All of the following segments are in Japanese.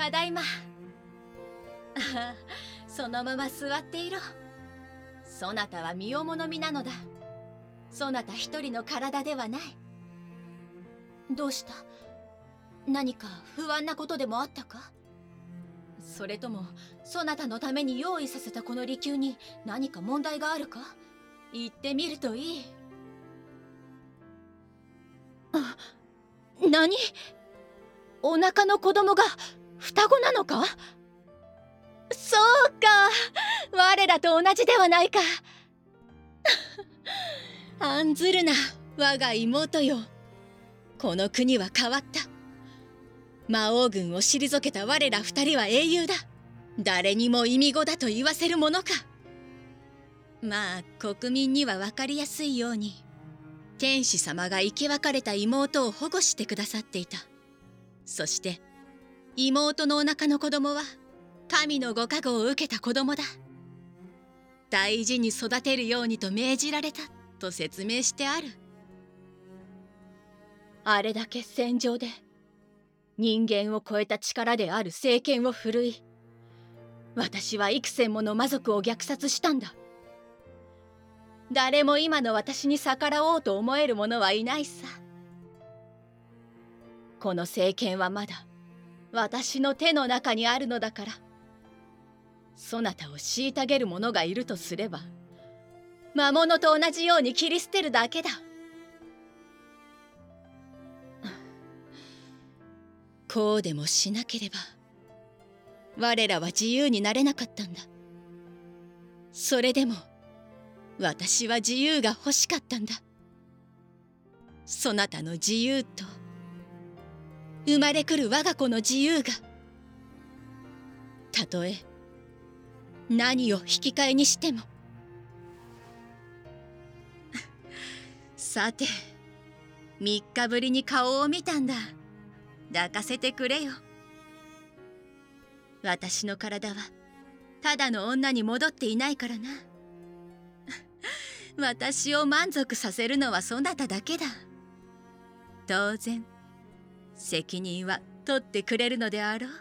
ただいま。そのまま座っていろ。そなたは身重の身なのだ。そなた一人の体ではない。どうした？何か不安なことでもあったか？それともそなたのために用意させたこの離宮に何か問題があるか？言ってみるといい。何？お腹の子供が双子なのか？そうか、我らと同じではないか。案ずるな、我が妹よ。この国は変わった。魔王軍を退けた我ら二人は英雄だ。誰にも忌み子だと言わせるものか。まあ国民には分かりやすいように、天使様が生き別れた妹を保護してくださっていた。そして妹のお腹の子供は神のご加護を受けた子供だ。大事に育てるようにと命じられたと説明してある。あれだけ戦場で人間を超えた力である聖剣を振るい、私は幾千もの魔族を虐殺したんだ。誰も今の私に逆らおうと思える者はいないさ。この聖剣はまだ私の手の中にあるのだから、そなたを虐げる者がいるとすれば、魔物と同じように切り捨てるだけだ。こうでもしなければ我らは自由になれなかったんだ。それでも私は自由が欲しかったんだ。そなたの自由と生まれくる我が子の自由が、たとえ何を引き換えにしても。さて、3日ぶりに顔を見たんだ。抱かせてくれよ。私の体はただの女に戻っていないからな。私を満足させるのはそなただけだ。当然責任は取ってくれるのであろ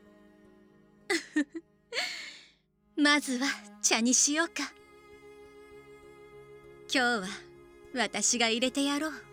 う。まずは茶にしようか。今日は私が入れてやろう。